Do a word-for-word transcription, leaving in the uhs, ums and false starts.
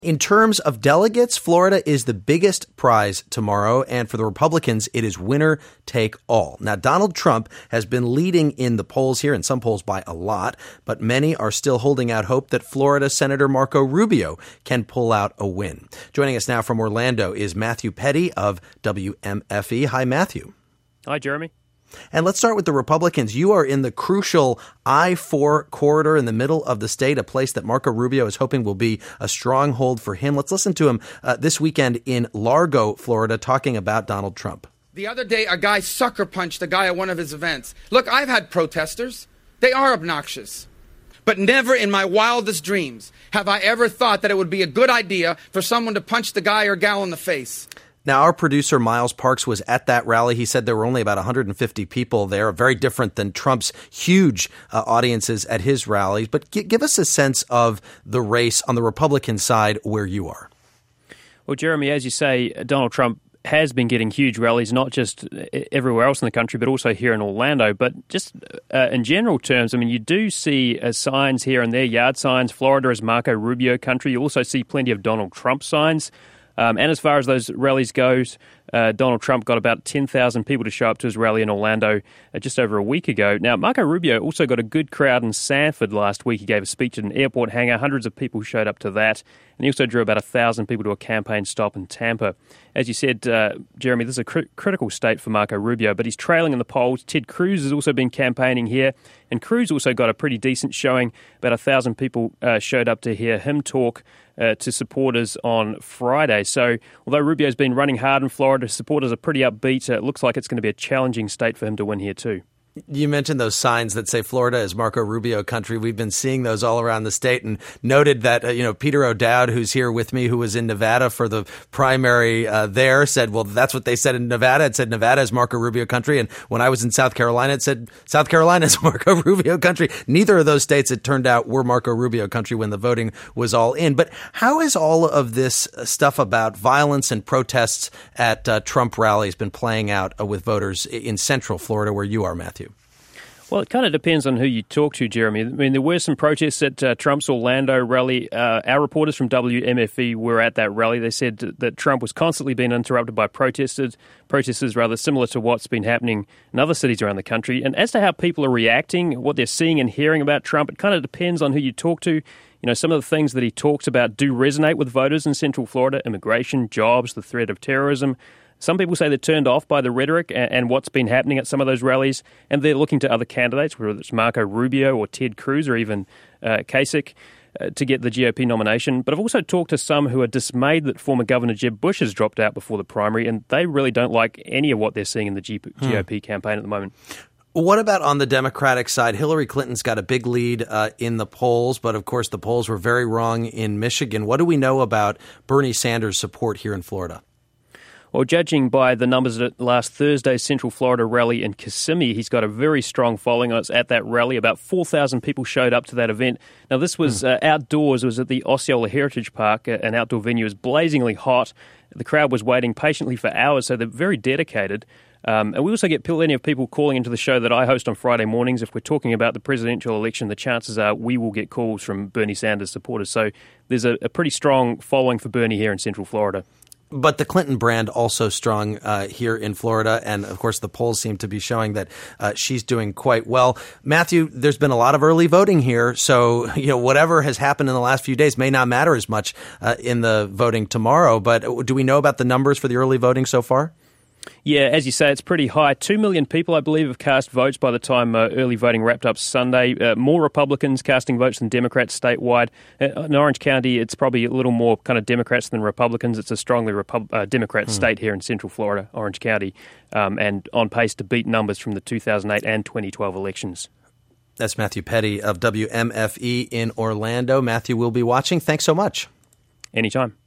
In terms of delegates, Florida is the biggest prize tomorrow, and for the Republicans, it is winner take all. Now, Donald Trump has been leading in the polls here, in some polls by a lot, but many are still holding out hope that Florida Senator Marco Rubio can pull out a win. Joining us now from Orlando is Matthew Petty of W M F E. Hi, Matthew. Hi, Jeremy. And let's start with the Republicans. You are in the crucial I four corridor in the middle of the state, a place that Marco Rubio is hoping will be a stronghold for him. Let's listen to him uh, this weekend in Largo, Florida, talking about Donald Trump. The other day, a guy sucker punched a guy at one of his events. Look, I've had protesters. They are obnoxious. But never in my wildest dreams have I ever thought that it would be a good idea for someone to punch the guy or gal in the face. Now, our producer, Miles Parks, was at that rally. He said there were only about one hundred fifty people there, very different than Trump's huge uh, audiences at his rallies. But g- give us a sense of the race on the Republican side where you are. Well, Jeremy, as you say, Donald Trump has been getting huge rallies, not just everywhere else in the country, but also here in Orlando. But just uh, in general terms, I mean, you do see uh, signs here and there, yard signs. Florida is Marco Rubio country. You also see plenty of Donald Trump signs. Um, and as far as those rallies goes, uh, Donald Trump got about ten thousand people to show up to his rally in Orlando uh, just over a week ago. Now, Marco Rubio also got a good crowd in Sanford last week. He gave a speech at an airport hangar. Hundreds of people showed up to that. And he also drew about one thousand people to a campaign stop in Tampa. As you said, uh, Jeremy, this is a cr- critical state for Marco Rubio, but he's trailing in the polls. Ted Cruz has also been campaigning here, and Cruz also got a pretty decent showing. About one thousand people uh, showed up to hear him talk uh, to supporters on Friday. So although Rubio's been running hard in Florida, supporters are pretty upbeat. Uh, it looks like it's going to be a challenging state for him to win here too. You mentioned those signs that say Florida is Marco Rubio country. We've been seeing those all around the state, and noted that, uh, you know, Peter O'Dowd, who's here with me, who was in Nevada for the primary uh, there, said, well, that's what they said in Nevada. It said Nevada is Marco Rubio country. And when I was in South Carolina, it said South Carolina is Marco Rubio country. Neither of those states, it turned out, were Marco Rubio country when the voting was all in. But how is all of this stuff about violence and protests at uh, Trump rallies been playing out uh, with voters in Central Florida, where you are, Matthew? Well, it kind of depends on who you talk to, Jeremy. I mean, there were some protests at uh, Trump's Orlando rally. Uh, our reporters from W M F E were at that rally. They said that Trump was constantly being interrupted by protesters, protesters rather similar to what's been happening in other cities around the country. And as to how people are reacting, what they're seeing and hearing about Trump, it kind of depends on who you talk to. You know, some of the things that he talks about do resonate with voters in Central Florida: immigration, jobs, the threat of terrorism. Some people say they're turned off by the rhetoric and what's been happening at some of those rallies, and they're looking to other candidates, whether it's Marco Rubio or Ted Cruz or even uh, Kasich, uh, to get the G O P nomination. But I've also talked to some who are dismayed that former Governor Jeb Bush has dropped out before the primary, and they really don't like any of what they're seeing in the G- hmm. G O P campaign at the moment. What about on the Democratic side? Hillary Clinton's got a big lead uh, in the polls, but of course the polls were very wrong in Michigan. What do we know about Bernie Sanders' support here in Florida? Well, judging by the numbers at last Thursday's Central Florida rally in Kissimmee, he's got a very strong following at that rally. About four thousand people showed up to that event. Now, this was uh, outdoors. It was at the Osceola Heritage Park, an outdoor venue. It was blazingly hot. The crowd was waiting patiently for hours, so they're very dedicated. Um, and we also get plenty of people calling into the show that I host on Friday mornings. If we're talking about the presidential election, the chances are we will get calls from Bernie Sanders supporters. So there's a, a pretty strong following for Bernie here in Central Florida. But the Clinton brand also strong uh, here in Florida. And, of course, the polls seem to be showing that uh, she's doing quite well. Matthew, there's been a lot of early voting here. So, you know, whatever has happened in the last few days may not matter as much uh, in the voting tomorrow. But do we know about the numbers for the early voting so far? Yeah, as you say, it's pretty high. Two million people, I believe, have cast votes by the time uh, early voting wrapped up Sunday. Uh, more Republicans casting votes than Democrats statewide. Uh, in Orange County, it's probably a little more kind of Democrats than Republicans. It's a strongly Repub- uh, Democrat hmm. state here in Central Florida, Orange County, um, and on pace to beat numbers from the two thousand eight and twenty twelve elections. That's Matthew Petty of W M F E in Orlando. Matthew, we'll be watching. Thanks so much. Anytime.